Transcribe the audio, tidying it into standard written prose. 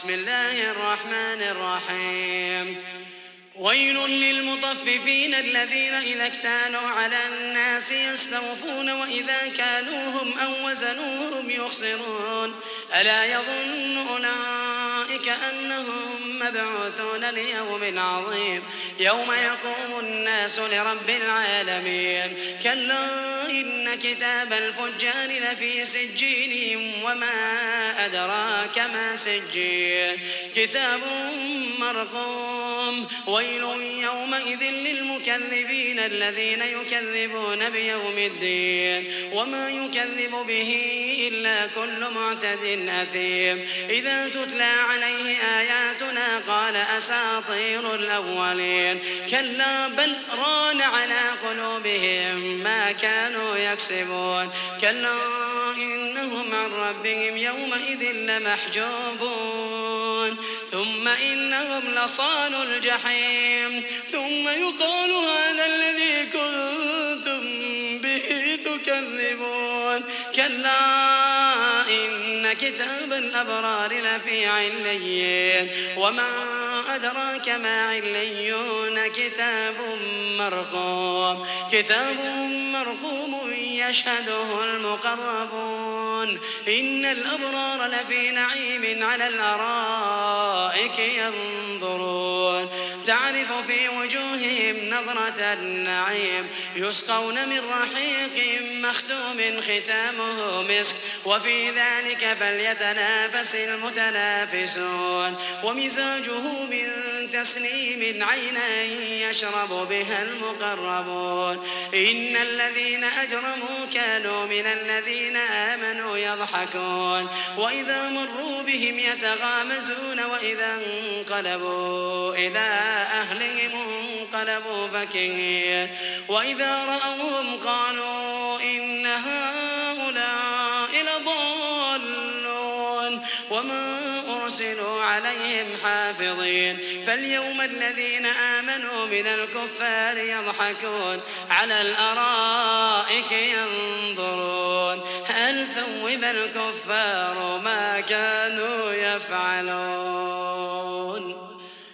بسم الله الرحمن الرحيم ويل للمطففين الذين إذا اكتالوا على الناس يستوفون وإذا كالوهم أو وزنوهم يخسرون ألا يظن أولئك أنهم مبعوثون ليوم عظيم يوم يقوم الناس لرب العالمين كلا إن كتاب الفجار لفي سجين وما أدراك ما سجين كتاب مرقوم ويل يومئذ للمكذبين الذين يكذبون بيوم الدين وما يكذب به إلا كل معتد أثيم إذا تتلى عليه آياتنا قال أساطير الأولين كلا بل ران على قلوبهم ما كانوا يكسبون كلا إنهم عن ربهم يومئذ لمحجوبون ثم إنهم لصالوا الجحيم ثم يقال هذا الذي كنتم به تكذبون كلا إن كتاب الأبرار لفي عليين وما أدراك ما عليون كتاب مرقوم يشهده المقربون إن الأبرار لفي نعيم على الأرائك ينظرون تعرف في وجوههم نظرة النعيم يسقون من رحيق مختوم ختامه مسك وفي ذلك فليتنافس المتنافسون ومزاجه من تسنيم عينا يشرب بها المقربون إن الذين أجرموا كانوا من الذين آمنوا يضحكون وإذا مروا بهم يتغامزون وإذا انقلبوا إلى أهلهم انقلبوا فكهين وإذا رأوهم قالوا إن هؤلاء لضالون وما أرسلوا عليهم حافظين فاليوم الذين آمنوا من الكفار يضحكون على الأرائك ينظرون هل ثوب الكفار ما كانوا يفعلون